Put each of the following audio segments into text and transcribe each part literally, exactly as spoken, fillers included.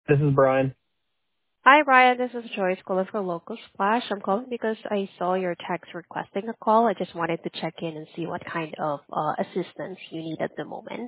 This is Brian. Hi, Brian. This is Joyce calling for Local Splash. I'm calling because I saw your text requesting a call. I just wanted to check in and see what kind of uh, assistance you need at the moment.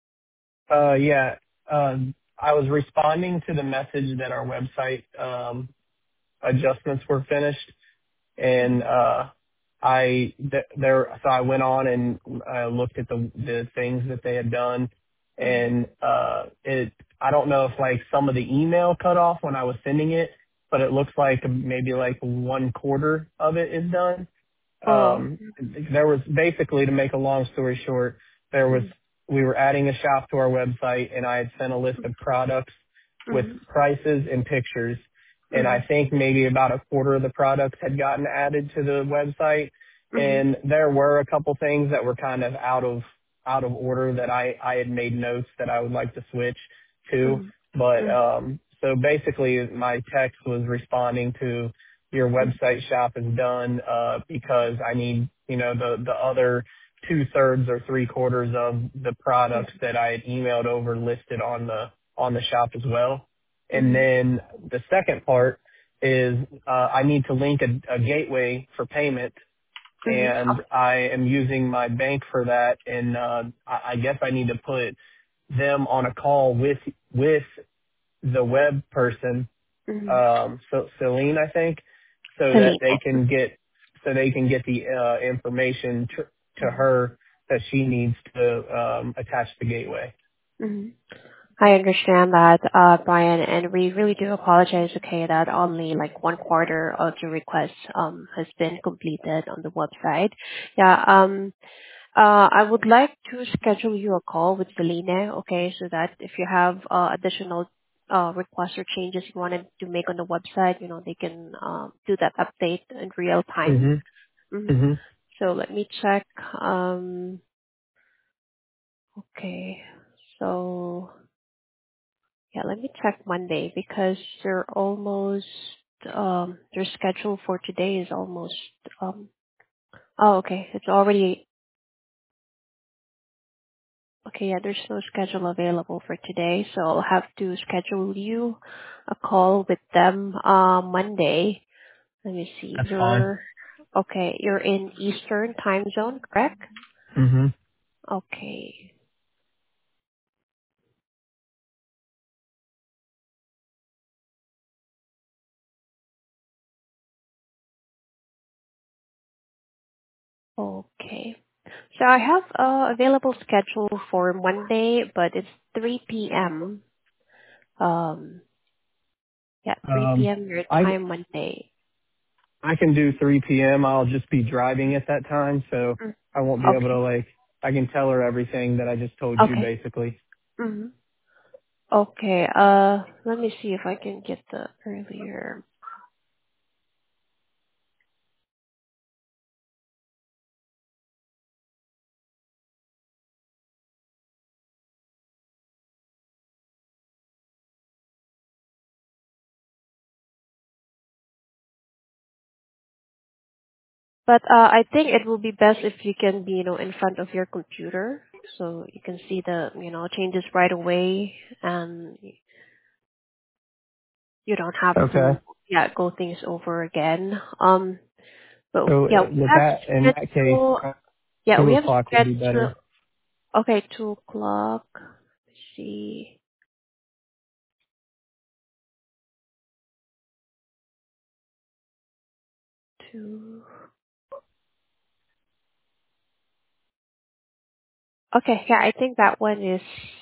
Uh, yeah, um, I was responding to the message that our website um, adjustments were finished, and Mm-hmm. uh, I th- there so I went on and uh, looked at the the things that they had done, and Mm-hmm. uh, it I don't know if like some of the email cut off when I was sending it, but it looks like maybe like one quarter of it is done. Oh. Um, there was basically, to make a long story short, there was Mm-hmm. we were adding a shop to our website, and I had sent a list of products with Mm-hmm. prices and pictures, and I Mm-hmm. think maybe about a quarter of the products had gotten added to the website, and Mm-hmm. there were a couple things that were kind of out of out of order that I I had made notes that I would like to switch to, but Mm-hmm. um, so basically my text was responding to your website shop is done uh, because I need, you know, the the other two-thirds or three-quarters of the products that I had emailed over listed on the on the shop as well. And Mm-hmm. then the second part is uh, I need to link a a gateway for payment, Mm-hmm. and I am using my bank for that. And uh, I I guess I need to put them on a call with with the web person, Mm-hmm. um, so Celine, I think, so that Celine. they can get so they can get the uh, information to, to her that she needs to um, attach the gateway. Mm-hmm. I understand that, uh, Brian, and we really do apologize, okay, that only like one quarter of your request um, has been completed on the website. Yeah, um, Uh, I would like to schedule you a call with Selena, okay, so that if you have uh, additional uh, requests or changes you wanted to make on the website, you know, they can uh, do that update in real time. Mhm. hmm Mhm. So let me check. Um, okay, so yeah, let me check Monday because they're almost um, their schedule for today is almost. Um, oh, okay, it's already Okay, yeah, there's no schedule available for today, so I'll have to schedule you a call with them uh, Monday. Let me see. That's fine. You're okay. You're in Eastern time zone, correct? Mhm. Okay. Okay. So I have uh, available schedule for Monday, but it's three p.m. Um, yeah, three Um, p.m. your I time Monday. I can do three p.m. I'll just be driving at that time, so Mm. I won't be able to Okay. like. I can tell her everything that I just told you, Okay. basically. Mhm. Okay. Uh, let me see if I can get the earlier. But uh, I think it will be best if you can be, you know, in front of your computer so you can see the, you know, changes right away, and you don't have Okay. to, yeah, go things over again. Um, but So yeah, uh, we with have that, in that case, schedule. uh, Yeah, two we have o'clock would be schedule. better. Okay, two o'clock. Let's see, two. Okay, yeah, I think that one is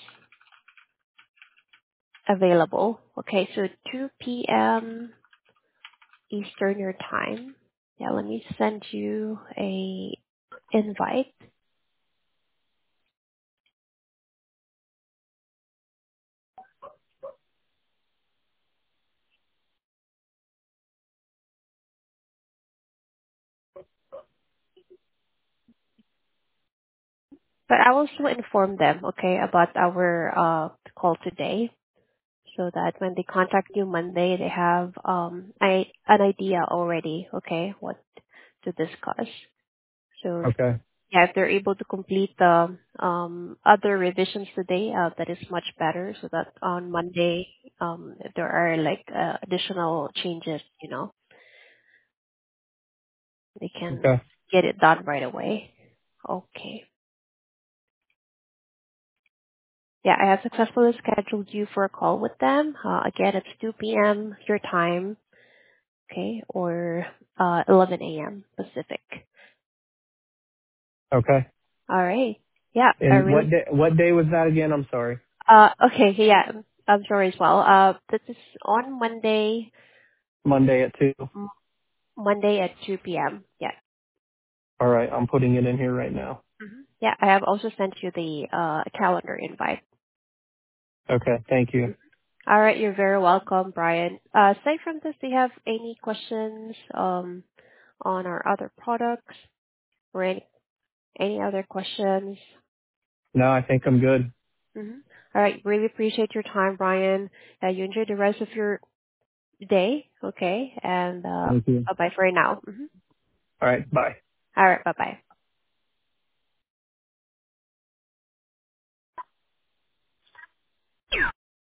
available. Okay, so two p m. Eastern your time. Yeah, let me send you a invite. But I will still inform them, okay, about our uh call today, so that when they contact you Monday, they have um I an idea already, okay, what to discuss. So if, Okay. yeah, if they're able to complete the um other revisions today, uh, that is much better, so that on Monday Um, if there are like uh, additional changes, you know, they can Okay. get it done right away. Okay. Yeah, I have successfully scheduled you for a call with them. Uh, again, it's two p.m. your time, okay, or uh, eleven a.m. Pacific. Okay. All right. Yeah, I And what really. day, what day was that again? I'm sorry. Uh, okay. Yeah, I'm sorry as well. Uh, this is on Monday, Monday at two. m- Monday at two p.m. Yeah. All right. I'm putting it in here right now. hmm Yeah, I have also sent you the uh calendar invite. Okay. Thank you. All right, you're very welcome, Brian. Uh, aside from this, do you have any questions um on our other products or any any other questions? No, I think I'm good. Mm-hmm. All right, really appreciate your time, Brian. Uh, you enjoy the rest of your day, okay? And uh, Thank you. bye bye for now. hmm All right. Bye. All right, bye bye.